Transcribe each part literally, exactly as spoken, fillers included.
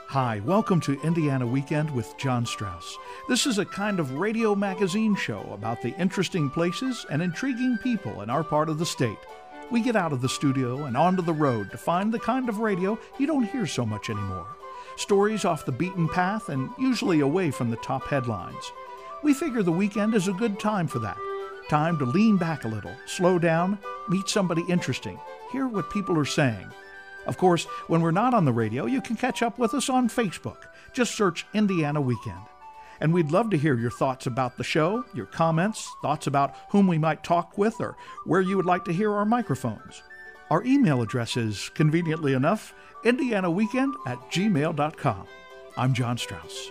Hi, welcome to Indiana Weekend with John Strauss. This is a kind of radio magazine show about the interesting places and intriguing people in our part of the state. We get out of the studio and onto the road to find the kind of radio you don't hear so much anymore. Stories off the beaten path and usually away from the top headlines. We figure the weekend is a good time for that. Time to lean back a little, slow down, meet somebody interesting, hear what people are saying. Of course, when we're not on the radio, you can catch up with us on Facebook. Just search Indiana Weekend. And we'd love to hear your thoughts about the show, your comments, thoughts about whom we might talk with, or where you would like to hear our microphones. Our email address is, conveniently enough, indiana weekend at gmail dot com. I'm John Strauss.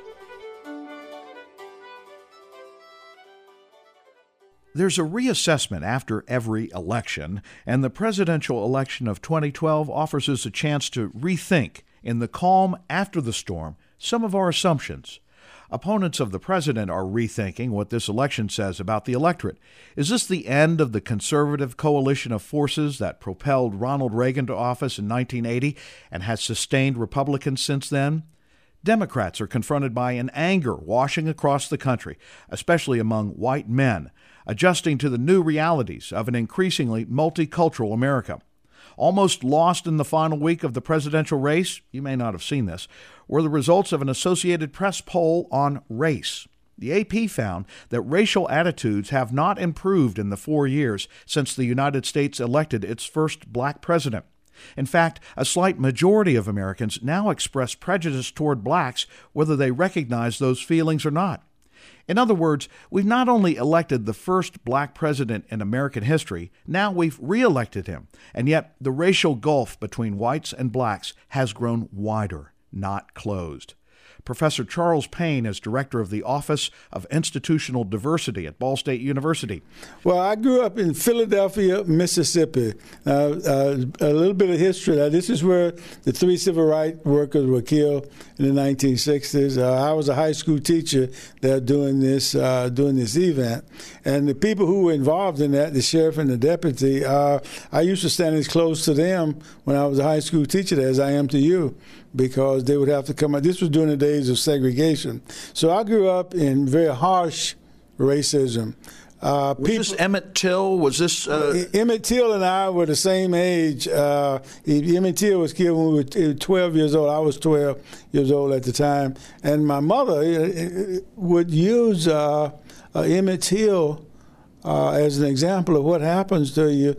There's a reassessment after every election, and the presidential election of twenty twelve offers us a chance to rethink, in the calm after the storm, some of our assumptions. Opponents of the president are rethinking what this election says about the electorate. Is this the end of the conservative coalition of forces that propelled Ronald Reagan to office in nineteen eighty and has sustained Republicans since then? Democrats are confronted by an anger washing across the country, especially among white men, adjusting to the new realities of an increasingly multicultural America. Almost lost in the final week of the presidential race, you may not have seen this, were the results of an Associated Press poll on race. The A P found that racial attitudes have not improved in the four years since the United States elected its first black president. In fact, a slight majority of Americans now express prejudice toward blacks, whether they recognize those feelings or not. In other words, we've not only elected the first black president in American history, now we've re-elected him, and yet the racial gulf between whites and blacks has grown wider, not closed. Professor Charles Payne is director of the Office of Institutional Diversity at Ball State University. Well, I grew up in Philadelphia, Mississippi. Uh, uh, a little bit of history. Now, this is where the three civil rights workers were killed in the nineteen sixties. Uh, I was a high school teacher there doing this, uh, doing this event. And the people who were involved in that, the sheriff and the deputy, uh, I used to stand as close to them when I was a high school teacher there as I am to you, because they would have to come out. This was during the days of segregation. So I grew up in very harsh racism. Uh, was people, this Emmett Till? Was this... Uh... Emmett Till and I were the same age. Uh, Emmett Till was killed when we were twelve years old. I was twelve years old at the time. And my mother would use uh, uh, Emmett Till uh, as an example of what happens to you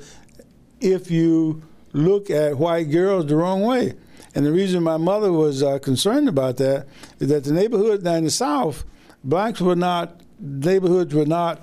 if you look at white girls the wrong way. And the reason my mother was uh, concerned about that is that the neighborhood down in the South, blacks were not, neighborhoods were not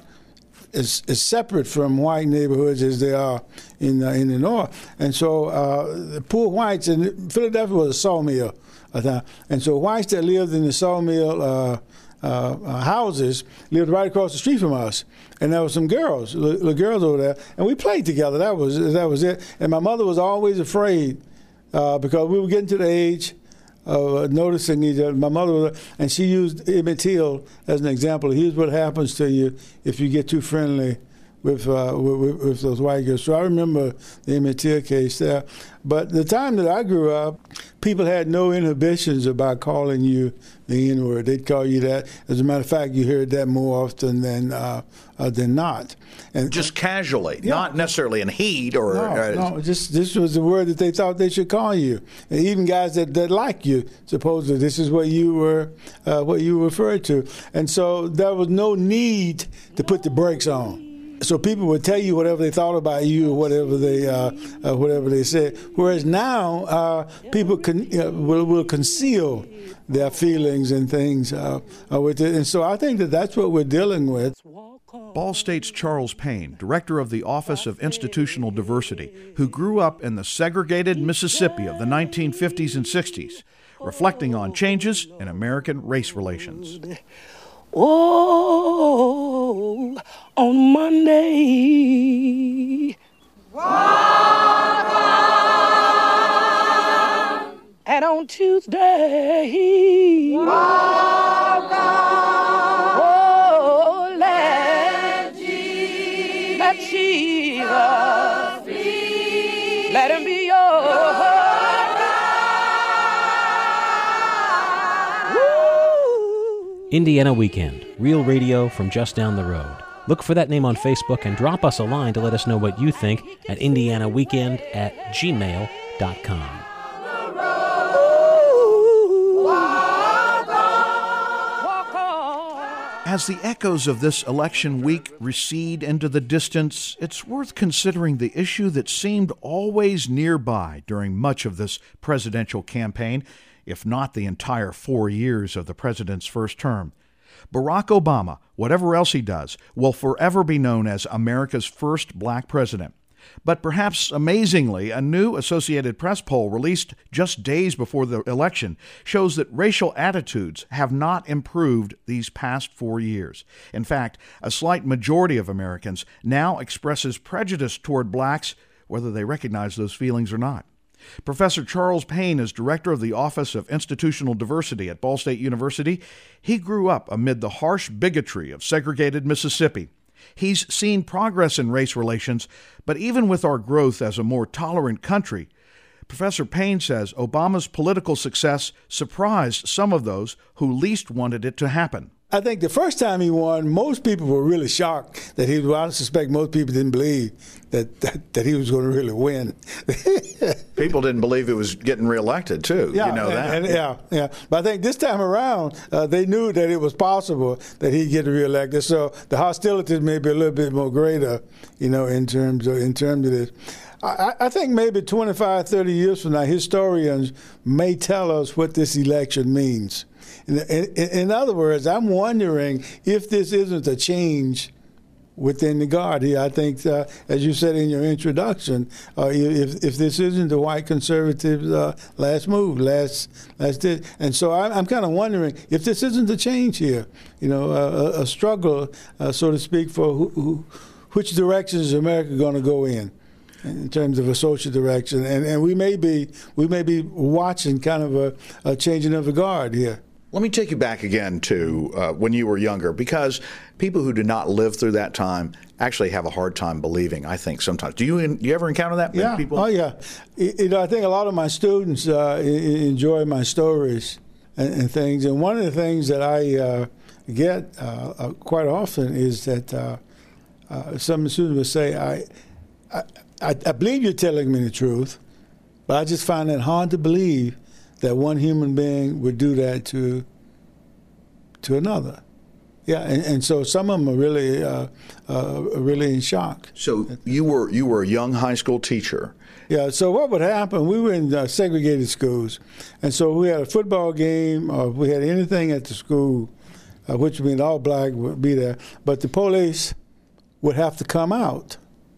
as, as separate from white neighborhoods as they are in uh, in the North. And so uh, the poor whites, and Philadelphia was a sawmill at that time, and so whites that lived in the sawmill uh, uh, uh, houses lived right across the street from us. And there were some girls, little girls over there, and we played together. That was that was it. And my mother was always afraid. Uh, because we were getting to the age of uh, noticing each other. My mother was, and she used Emmett Till as an example. Here's what happens to you if you get too friendly with, uh, with, with those white girls. So I remember the Emmett Till case there. But the time that I grew up, people had no inhibitions about calling you the N-word. They'd call you that. As a matter of fact, you heard that more often than uh, uh, than not. And just casually, yeah. Not necessarily in heat or. No, uh, no, just this was the word that they thought they should call you. And even guys that, that like you, supposedly, this is what you were uh, what you referred to. And so there was no need to put the brakes on. So people would tell you whatever they thought about you or whatever they uh, uh, whatever they said. Whereas now uh, people can, uh, will, will conceal their feelings and things uh, uh, with it. And so I think that that's what we're dealing with. Ball State's Charles Payne, director of the Office of Institutional Diversity, who grew up in the segregated Mississippi of the nineteen fifties and sixties, reflecting on changes in American race relations. Oh, on Monday, walk on. And on Tuesday, walk on. Oh, let Jesus, let Jesus be. Let him be your God. Indiana Weekend, real radio from just down the road. Look for that name on Facebook and drop us a line to let us know what you think at indianaweekend at gmail dot com. As the echoes of this election week recede into the distance, it's worth considering the issue that seemed always nearby during much of this presidential campaign, if not the entire four years of the president's first term. Barack Obama, whatever else he does, will forever be known as America's first black president. But perhaps amazingly, a new Associated Press poll released just days before the election shows that racial attitudes have not improved these past four years. In fact, a slight majority of Americans now expresses prejudice toward blacks, whether they recognize those feelings or not. Professor Charles Payne is director of the Office of Institutional Diversity at Ball State University. He grew up amid the harsh bigotry of segregated Mississippi. He's seen progress in race relations, but even with our growth as a more tolerant country, Professor Payne says Obama's political success surprised some of those who least wanted it to happen. I think the first time he won, most people were really shocked that he was. I suspect most people didn't believe that, that, that he was going to really win. People didn't believe he was getting reelected, too. Yeah, you know and, that. And, yeah, yeah. But I think this time around, uh, they knew that it was possible that he'd get reelected. So the hostilities may be a little bit more greater, you know, in terms of in terms of this. I, I think maybe twenty-five, thirty years from now, historians may tell us what this election means. In, in, in other words, I'm wondering if this isn't a change within the Guard here. I think, uh, as you said in your introduction, uh, if if this isn't the white conservatives' uh, last move, last last did, and so I'm, I'm kind of wondering if this isn't a change here. You know, a, a struggle, uh, so to speak, for who, who, which direction is America going to go in, in terms of a social direction, and and we may be we may be watching kind of a, a changing of the Guard here. Let me take you back again to uh, when you were younger, because people who do not live through that time actually have a hard time believing, I think, sometimes. Do you do you ever encounter that? Yeah. People? Oh, yeah. You know, I think a lot of my students uh, enjoy my stories and, and things. And one of the things that I uh, get uh, uh, quite often is that uh, uh, some students will say, I, I, I believe you're telling me the truth, but I just find it hard to believe that one human being would do that to to another. Yeah, and, and so some of them are really uh, uh, really in shock. So you were you were a young high school teacher. Yeah, so what would happen, we were in uh, segregated schools, and so we had a football game, or we had anything at the school, uh, which means all black would be there, but the police would have to come out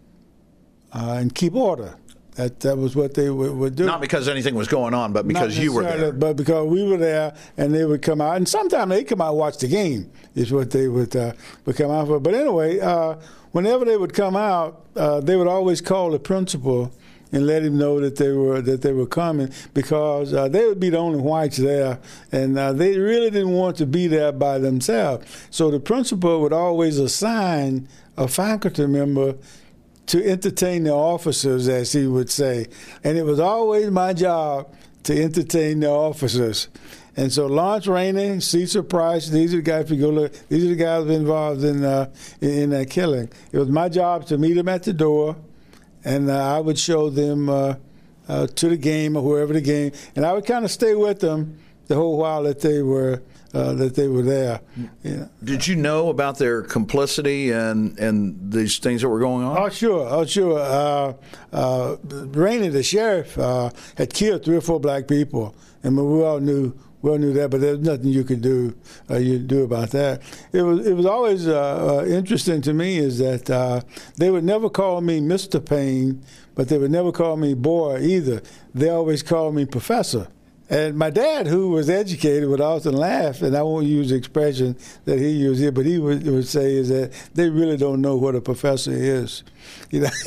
uh, and keep order. That that was what they would, would do. Not because anything was going on, but because Not you were there. But because we were there, and they would come out. And sometimes they come out and watch the game, is what they would, uh, would come out for. But anyway, uh, whenever they would come out, uh, they would always call the principal and let him know that they were that they were coming, because uh, they would be the only whites there, and uh, they really didn't want to be there by themselves. So the principal would always assign a faculty member to entertain the officers, as he would say. And it was always my job to entertain the officers. And so Lawrence Rainey, Cecil Price, these are the guys, if you go look, these are the guys involved in, uh, in, in that killing. It was my job to meet them at the door, and uh, I would show them uh, uh, to the game or wherever the game, and I would kind of stay with them the whole while that they were Uh, that they were there. Yeah. Did you know about their complicity and and these things that were going on? Oh, sure. Oh, sure. Uh, uh, Rainey, the sheriff, uh, had killed three or four black people, and we all knew we all knew that. But there's nothing you could do uh, you do about that. It was it was always uh, uh, interesting to me is that uh, they would never call me Mister Payne, but they would never call me boy either. They always called me Professor. And my dad, who was educated, would often laugh, and I won't use the expression that he used here, but he would, would say is that they really don't know what a professor is. You know.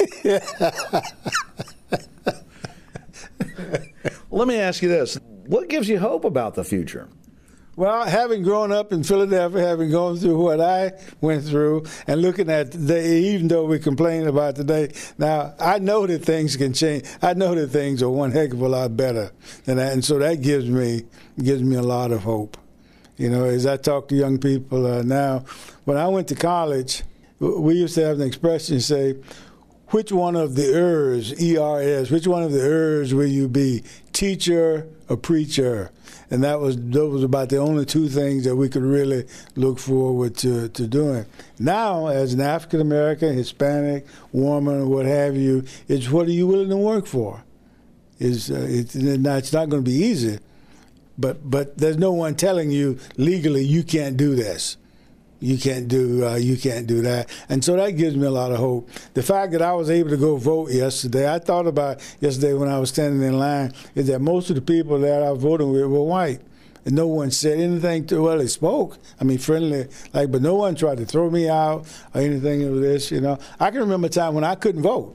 Let me ask you this. What gives you hope about the future? Well, having grown up in Philadelphia, having gone through what I went through, and looking at today, even though we complain about today, now I know that things can change. I know that things are one heck of a lot better than that, and so that gives me gives me a lot of hope. You know, as I talk to young people uh, now, when I went to college, we used to have an expression say, which one of the R's, E R S, which one of the R's will you be, teacher or preacher? And that was those was about the only two things that we could really look forward to, to doing. Now, as an African American, Hispanic woman, or what have you, it's what are you willing to work for? Is uh, it's, it's not going to be easy, but but there's no one telling you legally you can't do this. You can't do uh, you can't do that, and so that gives me a lot of hope. The fact that I was able to go vote yesterday, I thought about yesterday when I was standing in line, is that most of the people that I was voting with were white, and no one said anything to. Well, they spoke, I mean, friendly, like, but no one tried to throw me out or anything of this. You know, I can remember a time when I couldn't vote.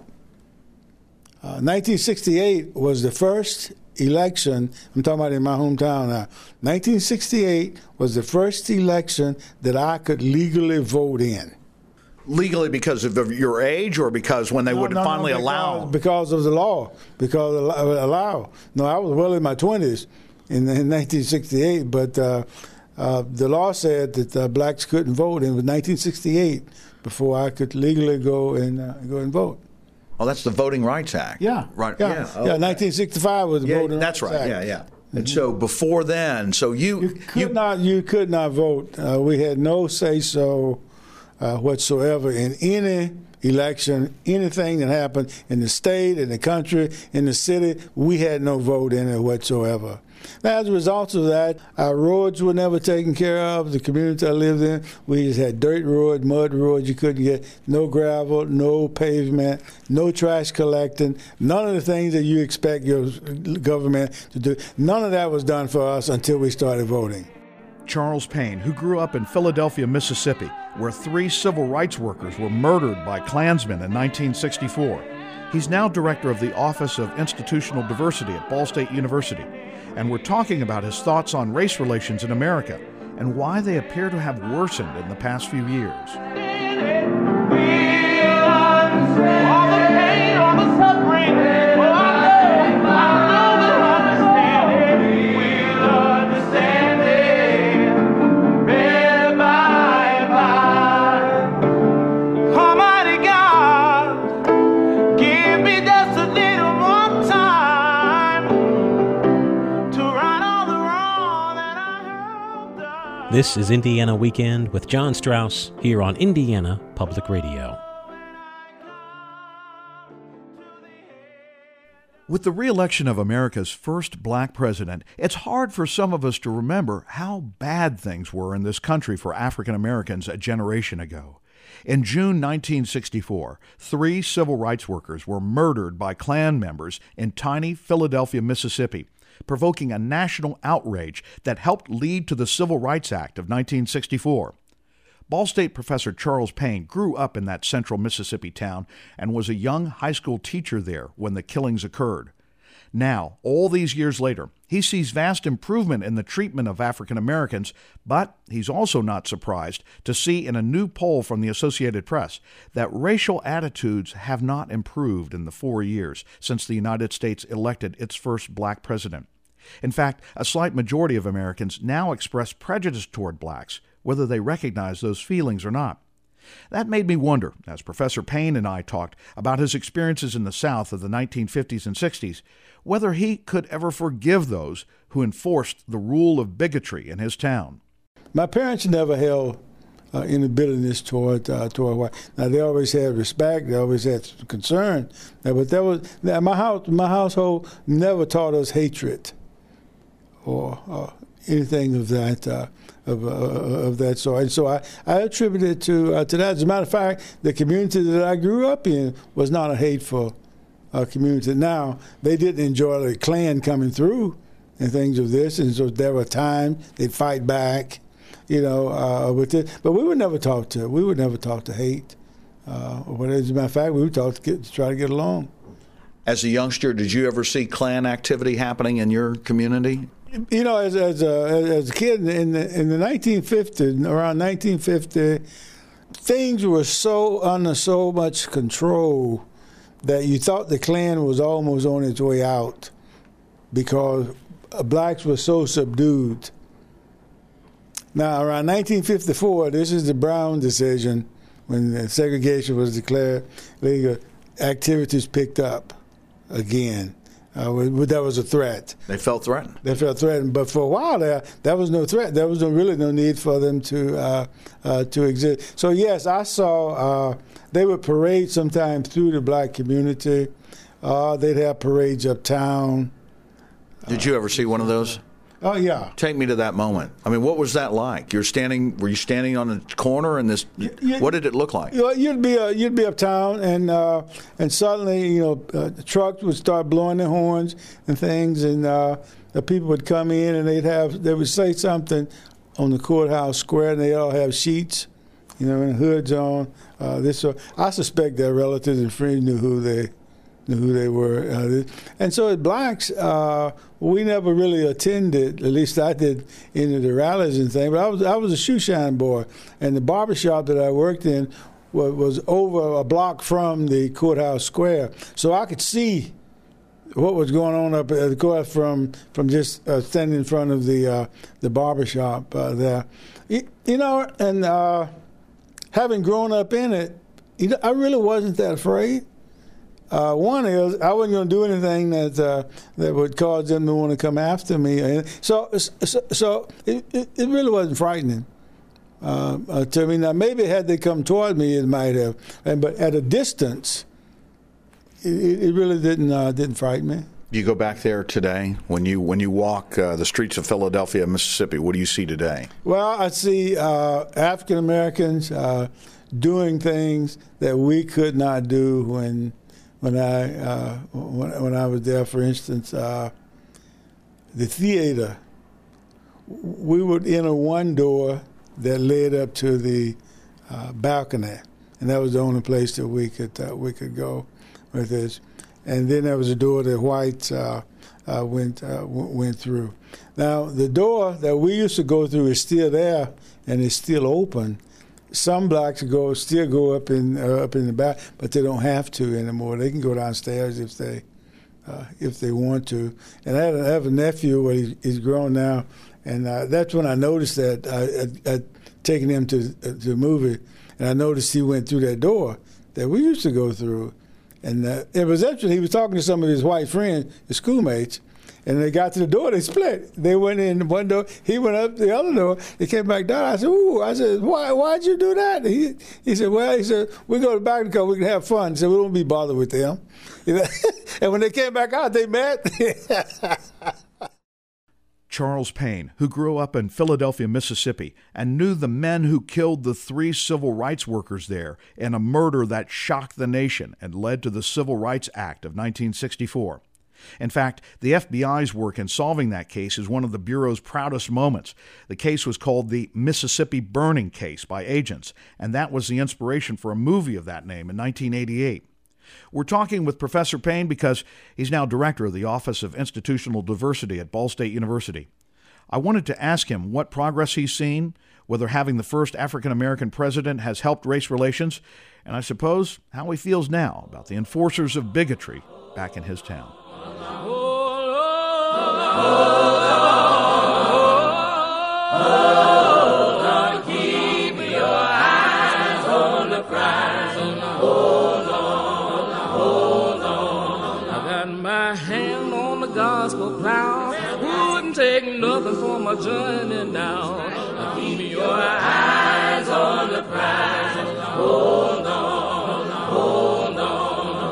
Uh, nineteen sixty-eight was the first election, I'm talking about in my hometown now. nineteen sixty-eight was the first election that I could legally vote in. Legally because of your age, or because when they no, would no, finally no, because, allow? Because of the law. Because of allow. No, I was well in my twenties in, in nineteen sixty-eight, but uh, uh, the law said that uh, blacks couldn't vote, and it was nineteen sixty-eight before I could legally go and uh, go and vote. Oh, that's the Voting Rights Act. Yeah, right. Yeah, yeah. Oh, yeah. nineteen sixty-five was the yeah, Voting that's Rights right. Act. Yeah, yeah. And so before then, so you you could you, not you could not vote. Uh, we had no say so uh, whatsoever in any election, anything that happened in the state, in the country, in the city. We had no vote in it whatsoever. Now, as a result of that, our roads were never taken care of. The community I lived in, we just had dirt roads, mud roads. You couldn't get no gravel, no pavement, no trash collecting, none of the things that you expect your government to do. None of that was done for us until we started voting. Charles Payne, who grew up in Philadelphia, Mississippi, where three civil rights workers were murdered by Klansmen in nineteen sixty-four. He's now director of the Office of Institutional Diversity at Ball State University. And we're talking about his thoughts on race relations in America and why they appear to have worsened in the past few years. This is Indiana Weekend with John Strauss here on Indiana Public Radio. With the re-election of America's first black president, it's hard for some of us to remember how bad things were in this country for African Americans a generation ago. In June nineteen sixty-four, three civil rights workers were murdered by Klan members in tiny Philadelphia, Mississippi, provoking a national outrage that helped lead to the Civil Rights Act of nineteen sixty-four. Ball State professor Charles Payne grew up in that central Mississippi town and was a young high school teacher there when the killings occurred. Now, all these years later, he sees vast improvement in the treatment of African Americans, but he's also not surprised to see in a new poll from the Associated Press that racial attitudes have not improved in the four years since the United States elected its first black president. In fact, a slight majority of Americans now express prejudice toward blacks, whether they recognize those feelings or not. That made me wonder, as Professor Payne and I talked about his experiences in the South of the nineteen fifties and sixties, whether he could ever forgive those who enforced the rule of bigotry in his town. My parents never held uh, any bitterness toward uh, toward white. Now they always had respect, they always had concern, uh, but that was my house. My household never taught us hatred or uh, anything of that uh, of, uh, of that sort. And so I, I attribute it to uh, to that. As a matter of fact, the community that I grew up in was not a hateful uh, community. Now, they didn't enjoy the Klan coming through and things of this, and so there were times they'd fight back, you know, uh, with it. But we were never taught to. We were never taught to hate. Uh, but as a matter of fact, we were taught to, get, to try to get along. As a youngster, did you ever see Klan activity happening in your community? You know, as as a, as a kid in the in the nineteen fifties, around nineteen fifty, things were so under so much control that you thought the Klan was almost on its way out because blacks were so subdued. Now, around nineteen fifty-four, this is the Brown decision, when segregation was declared legal, activities picked up again. Uh, that was a threat. They felt threatened. They felt threatened, but for a while there, there was no threat. There was no, really no need for them to uh, uh, to exist. So yes, I saw uh, they would parade sometimes through the black community. Uh, they'd have parades uptown. Did you ever see one of those? Oh yeah. Take me to that moment. I mean, what was that like? You're standing. Were you standing on a corner in this? You, what did it look like? You, you'd be uh, you'd be uptown, and uh, and suddenly you know uh, the trucks would start blowing their horns and things, and uh, the people would come in, and they'd have they would say something on the courthouse square, and they all have sheets, you know, and hoods on. Uh, this uh, I suspect their relatives and friends knew who they. Knew who they were. Uh, and so at Blacks, uh, we never really attended, at least I did, any of the rallies and things, but I was I was a shoe shine boy, and the barbershop that I worked in was, was over a block from the courthouse square, so I could see what was going on up at the court from from just uh, standing in front of the uh, the barbershop uh, there. You, you know, and uh, having grown up in it, you know, I really wasn't that afraid. Uh, one is I wasn't going to do anything that uh, that would cause them to want to come after me. And so, so, so it, it, it really wasn't frightening uh, uh, to me. Now, maybe had they come toward me, it might have. And but at a distance, it, it really didn't uh, didn't frighten me. You go back there today when you when you walk uh, the streets of Philadelphia, Mississippi. What do you see today? Well, I see uh, African Americans uh, doing things that we could not do when. When I uh, when, when I was there, for instance, uh, the theater, we would enter one door that led up to the uh, balcony, and that was the only place that we could uh, we could go with this. And then there was a door that whites uh, uh, went uh, w- went through. Now the door that we used to go through is still there and it's still open. Some blacks go still go up in uh, up in the back, but they don't have to anymore. They can go downstairs if they uh, if they want to. And I have, I have a nephew, well, he's, he's grown now, and uh, that's when I noticed that I had taken him to uh, to the movie, and I noticed he went through that door that we used to go through. And uh, it was interesting. He was talking to some of his white friends, his schoolmates. And they got to the door, they split. They went in one door, he went up the other door, they came back down. I said, ooh, I said, why why'd you do that? He he said, well, he said, we go to the back because we can have fun. He said, we don't be bothered with them. You know? And when they came back out, they met. Charles Payne, who grew up in Philadelphia, Mississippi, and knew the men who killed the three civil rights workers there in a murder that shocked the nation and led to the Civil Rights Act of nineteen sixty-four. In fact, the F B I's work in solving that case is one of the Bureau's proudest moments. The case was called the Mississippi Burning Case by agents, and that was the inspiration for a movie of that name in nineteen eighty-eight. We're talking with Professor Payne because he's now director of the Office of Institutional Diversity at Ball State University. I wanted to ask him what progress he's seen, whether having the first African-American president has helped race relations, and I suppose how he feels now about the enforcers of bigotry back in his town. Lord, keep your eyes on the prize. Hold on, hold on. I got my hand on the gospel plow. Wouldn't take nothing for my journey now. Keep your eyes on the prize. Hold on, hold on.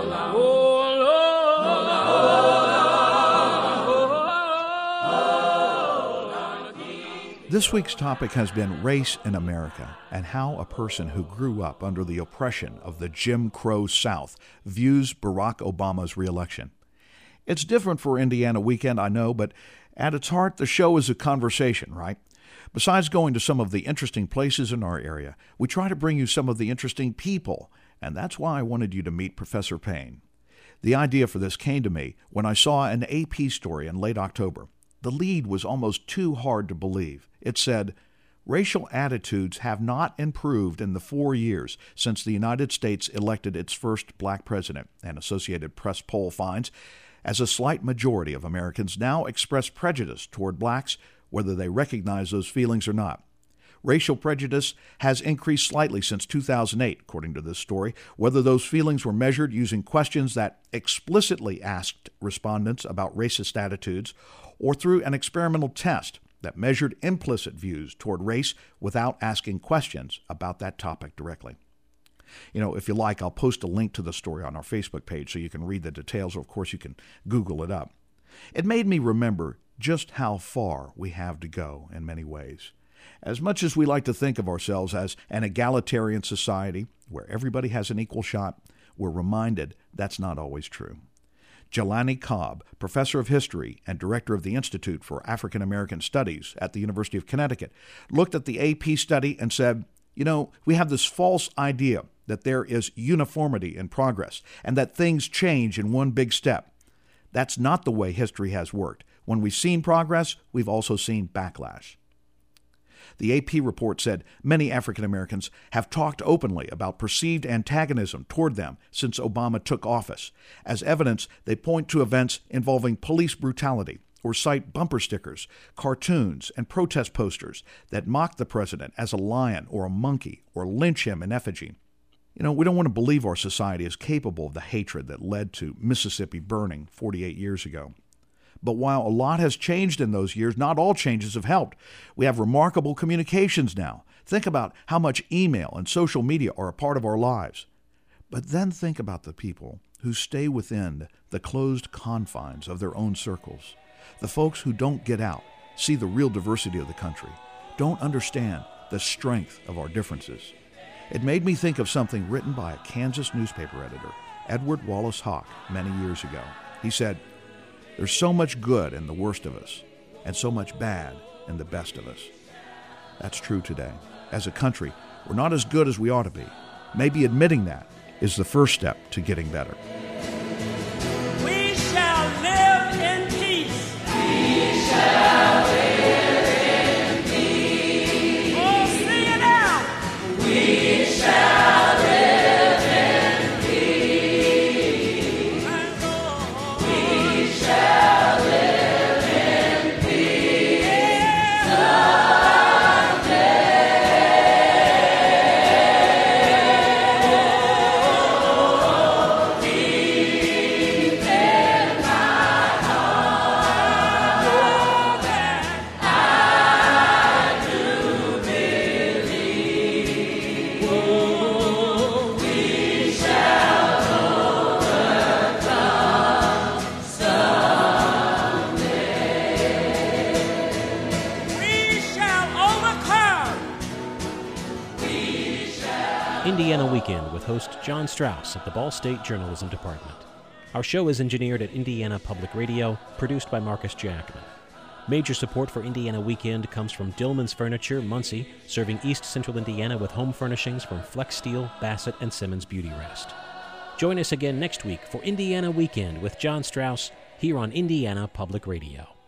This week's topic has been race in America and how a person who grew up under the oppression of the Jim Crow South views Barack Obama's reelection. It's different for Indiana Weekend, I know, but at its heart, the show is a conversation, right? Besides going to some of the interesting places in our area, we try to bring you some of the interesting people, and that's why I wanted you to meet Professor Payne. The idea for this came to me when I saw an A P story in late October. The lead was almost too hard to believe. It said, racial attitudes have not improved in the four years since the United States elected its first black president, and Associated Press poll finds, as a slight majority of Americans now express prejudice toward blacks, whether they recognize those feelings or not. Racial prejudice has increased slightly since two thousand eight, according to this story. Whether those feelings were measured using questions that explicitly asked respondents about racist attitudes or through an experimental test that measured implicit views toward race without asking questions about that topic directly. You know, if you like, I'll post a link to the story on our Facebook page so you can read the details. Of course, you can Google it up. It made me remember just how far we have to go in many ways. As much as we like to think of ourselves as an egalitarian society where everybody has an equal shot, we're reminded that's not always true. Jelani Cobb, professor of history and director of the Institute for African American Studies at the University of Connecticut, looked at the A P study and said, you know, we have this false idea that there is uniformity in progress and that things change in one big step. That's not the way history has worked. When we've seen progress, we've also seen backlash. The A P report said many African Americans have talked openly about perceived antagonism toward them since Obama took office. As evidence, they point to events involving police brutality or cite bumper stickers, cartoons, and protest posters that mock the president as a lion or a monkey or lynch him in effigy. You know, we don't want to believe our society is capable of the hatred that led to Mississippi burning forty-eight years ago. But while a lot has changed in those years, not all changes have helped. We have remarkable communications now. Think about how much email and social media are a part of our lives. But then think about the people who stay within the closed confines of their own circles. The folks who don't get out, see the real diversity of the country, don't understand the strength of our differences. It made me think of something written by a Kansas newspaper editor, Edward Wallace Hawk, many years ago. He said, "There's so much good in the worst of us, and so much bad in the best of us." That's true today. As a country, we're not as good as we ought to be. Maybe admitting that is the first step to getting better. We shall live in peace. We shall live in peace. Oh, sing it out. We shall live in peace. We shall live in peace someday. Oh, deep in my heart, know that I do believe. Oh, we shall overcome someday. We shall overcome. We shall. Indiana Weekend with host John Strauss of the Ball State Journalism Department. Our show is engineered at Indiana Public Radio, produced by Marcus Jackman. Major support for Indiana Weekend comes from Dillman's Furniture, Muncie, serving East Central Indiana with home furnishings from Flex Steel, Bassett, and Simmons Beauty Rest. Join us again next week for Indiana Weekend with John Strauss here on Indiana Public Radio.